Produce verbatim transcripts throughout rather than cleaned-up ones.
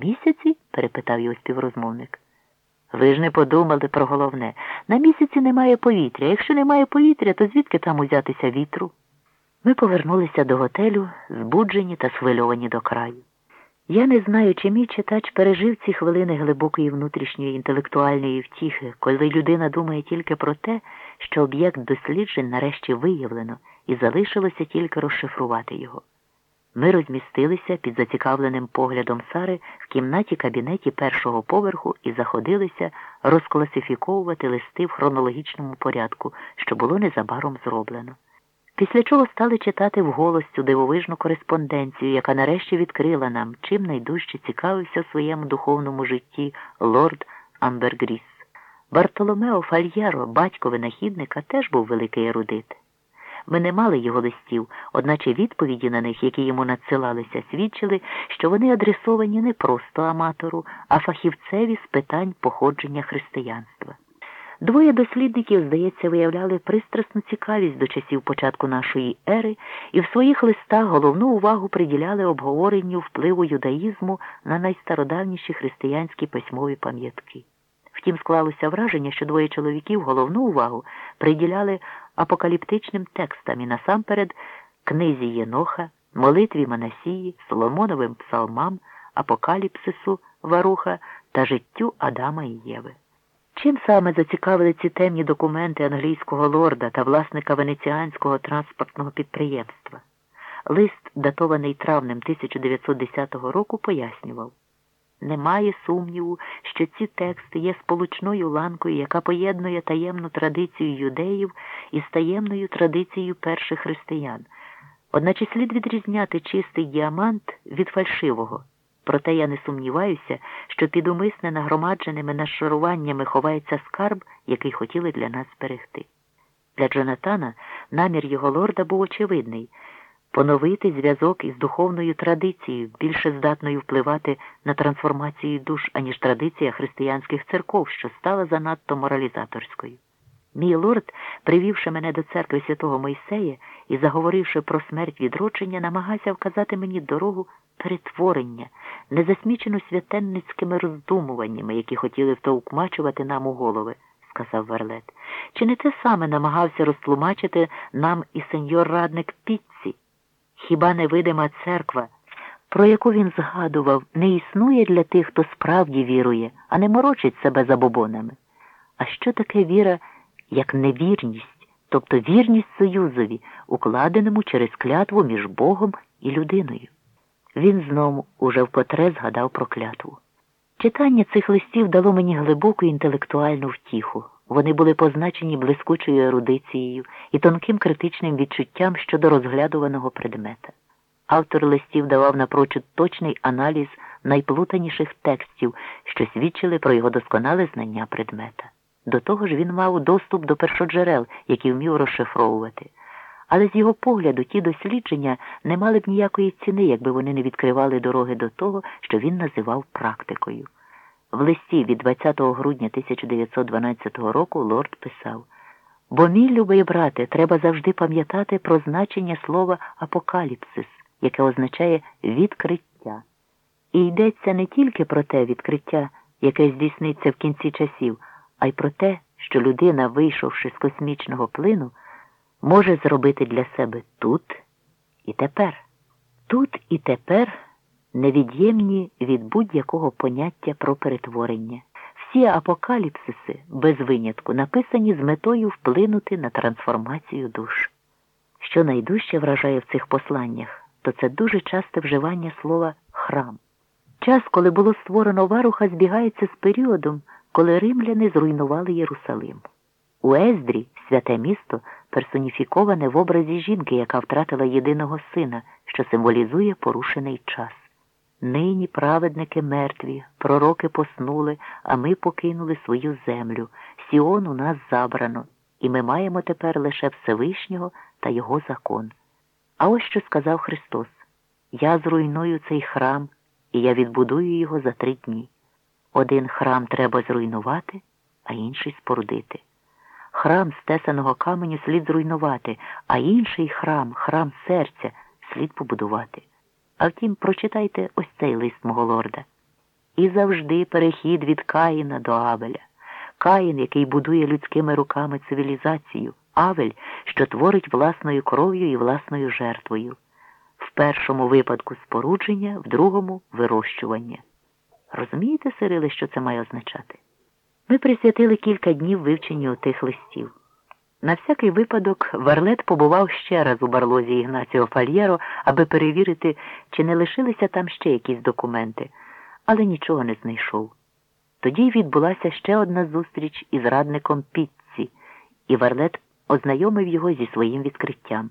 Місяці? Перепитав його співрозмовник. Ви ж не подумали про головне. На місяці немає повітря. Якщо немає повітря, то звідки там узятися вітру? Ми повернулися до готелю, збуджені та схвильовані до краю. Я не знаю, чи мій читач пережив ці хвилини глибокої внутрішньої інтелектуальної втіхи, коли людина думає тільки про те, що об'єкт досліджень нарешті виявлено, і залишилося тільки розшифрувати його. Ми розмістилися під зацікавленим поглядом Сари в кімнаті-кабінеті першого поверху і заходилися розкласифіковувати листи в хронологічному порядку, що було незабаром зроблено. Після чого стали читати вголос цю дивовижну кореспонденцію, яка нарешті відкрила нам, чим найдужче цікавився в своєму духовному житті лорд Амбергріс. Бартоломео Фальєро, батько винахідника, теж був великий ерудит. Ми не мали його листів, одначе відповіді на них, які йому надсилалися, свідчили, що вони адресовані не просто аматору, а фахівцеві з питань походження християнства. Двоє дослідників, здається, виявляли пристрасну цікавість до часів початку нашої ери і в своїх листах головну увагу приділяли обговоренню впливу юдаїзму на найстародавніші християнські письмові пам'ятки. Втім, склалося враження, що двоє чоловіків головну увагу приділяли апокаліптичним текстам і насамперед книзі Єноха, молитві Манасії, Соломоновим псалмам, апокаліпсису Варуха та життю Адама і Єви. Чим саме зацікавили ці темні документи англійського лорда та власника венеціанського транспортного підприємства? Лист, датований травнем тисяча дев'ятсот десятого року, пояснював: немає сумніву, що ці тексти є сполучною ланкою, яка поєднує таємну традицію юдеїв із таємною традицією перших християн. Одначе слід відрізняти чистий діамант від фальшивого. Проте я не сумніваюся, що під умисне нагромадженими нашаруваннями ховається скарб, який хотіли для нас зберегти. Для Джонатана намір його лорда був очевидний – поновити зв'язок із духовною традицією, більше здатною впливати на трансформацію душ, аніж традиція християнських церков, що стала занадто моралізаторською. Мій лорд, привівши мене до церкви святого Мойсея і заговоривши про смерть відродження, намагався вказати мені дорогу перетворення, не засмічену святенницькими роздумуваннями, які хотіли втовкмачувати нам у голови, сказав Варлет. Чи не те саме намагався розтлумачити нам і сеньор радник Піцці? Хіба невидима церква, про яку він згадував, не існує для тих, хто справді вірує, а не морочить себе забобонами? А що таке віра, як невірність, тобто вірність союзові, укладеному через клятву між Богом і людиною? Він знову уже вкотре згадав про клятву. Читання цих листів дало мені глибоку інтелектуальну втіху. Вони були позначені блискучою ерудицією і тонким критичним відчуттям щодо розглядуваного предмета. Автор листів давав напрочуд точний аналіз найплутаніших текстів, що свідчили про його досконале знання предмета. До того ж він мав доступ до першоджерел, які вмів розшифровувати. Але з його погляду ті дослідження не мали б ніякої ціни, якби вони не відкривали дороги до того, що він називав практикою. В листі від двадцятого грудня тисяча дев'ятсот дванадцятого року лорд писав: «Бо, мій любий брате, треба завжди пам'ятати про значення слова «апокаліпсис», яке означає «відкриття». І йдеться не тільки про те відкриття, яке здійсниться в кінці часів, а й про те, що людина, вийшовши з космічного плину, може зробити для себе тут і тепер. Тут і тепер невід'ємні від будь-якого поняття про перетворення. Всі апокаліпсиси, без винятку, написані з метою вплинути на трансформацію душ. Що найдужче вражає в цих посланнях, то це дуже часте вживання слова «храм». Час, коли було створено Варуха, збігається з періодом, коли римляни зруйнували Єрусалим. У Ездрі святе місто персоніфіковане в образі жінки, яка втратила єдиного сина, що символізує порушений час. Нині праведники мертві, пророки поснули, а ми покинули свою землю. Сіон у нас забрано, і ми маємо тепер лише Всевишнього та його закон. А ось що сказав Христос: «Я зруйную цей храм, і я відбудую його за три дні». Один храм треба зруйнувати, а інший спорудити. Храм з тесаного каменю слід зруйнувати, а інший храм, храм серця, слід побудувати. А втім, прочитайте ось цей лист мого лорда. і завжди перехід від Каїна до Авеля. Каїн, який будує людськими руками цивілізацію, Авель, що творить власною кров'ю і власною жертвою. В першому випадку спорудження, в другому – вирощування. Розумієте, Сириле, що це має означати? Ми присвятили кілька днів вивченню тих листів. На всякий випадок Варлет побував ще раз у барлозі Ігнаціо Фальєро, аби перевірити, чи не лишилися там ще якісь документи, але нічого не знайшов. Тоді відбулася ще одна зустріч із радником Піцці, і Варлет ознайомив його зі своїм відкриттям.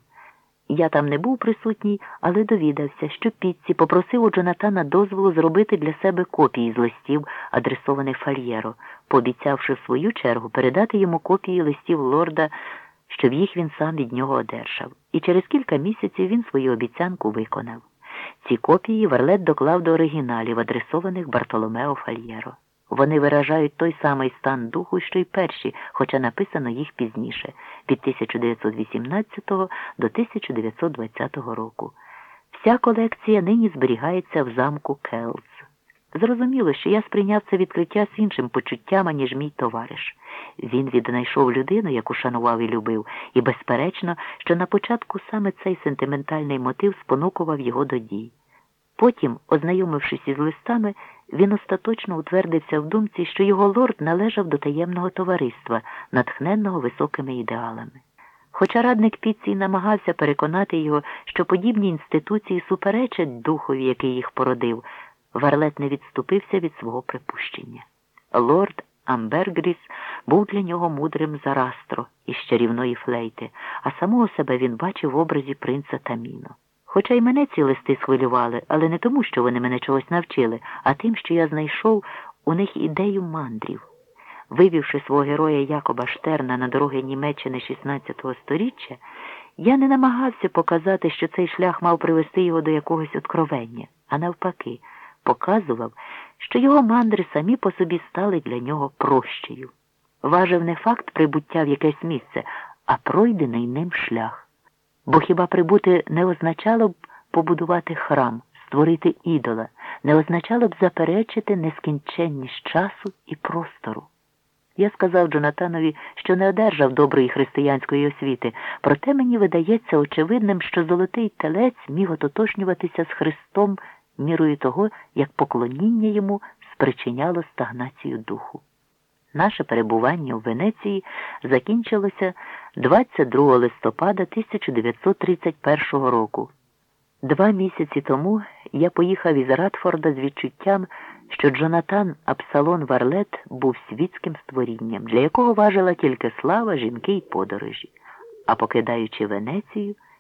Я там не був присутній, але довідався, що Піцці попросив у Джонатана дозволу зробити для себе копії з листів, адресованих Фальєро, пообіцявши в свою чергу передати йому копії листів лорда, щоб їх він сам від нього одержав. І через кілька місяців він свою обіцянку виконав. Ці копії Варлет доклав до оригіналів, адресованих Бартоломео Фальєро. Вони виражають той самий стан духу, що й перші, хоча написано їх пізніше, від тисяча дев'ятсот вісімнадцятого до тисяча дев'ятсот двадцятого року. Вся колекція нині зберігається в замку Келц. Зрозуміло, що я сприйняв це відкриття з іншим почуттям, аніж мій товариш. Він віднайшов людину, яку шанував і любив, і безперечно, що на початку саме цей сентиментальний мотив спонукував його до дій. Потім, ознайомившись із листами, він остаточно утвердився в думці, що його лорд належав до таємного товариства, натхненного високими ідеалами. Хоча радник Піцці намагався переконати його, що подібні інституції суперечать духові, який їх породив, Варлет не відступився від свого припущення. Лорд Амбергріс був для нього мудрим Зарастро із чарівної флейти, а самого себе він бачив в образі принца Таміно. Хоча й мене ці листи схвилювали, але не тому, що вони мене чогось навчили, а тим, що я знайшов у них ідею мандрів. Вивівши свого героя Якоба Штерна на дороги Німеччини шістнадцятого сторіччя, я не намагався показати, що цей шлях мав привести його до якогось откровення, а навпаки, показував, що його мандри самі по собі стали для нього прощею. Важив не факт прибуття в якесь місце, а пройдений ним шлях. Бо хіба прибути не означало б побудувати храм, створити ідола, не означало б заперечити нескінченність часу і простору? Я сказав Джонатанові, що не одержав доброї християнської освіти, проте мені видається очевидним, що золотий телець міг ототожнюватися з Христом мірою того, як поклоніння йому спричиняло стагнацію духу. Наше перебування у Венеції закінчилося двадцять другого листопада тисяча дев'ятсот тридцять першого року. Два місяці тому я поїхав із Радфорда з відчуттям, що Джонатан Абсалон Варлет був світським створінням, для якого важила тільки слава, жінки й подорожі. А покидаючи Венецію,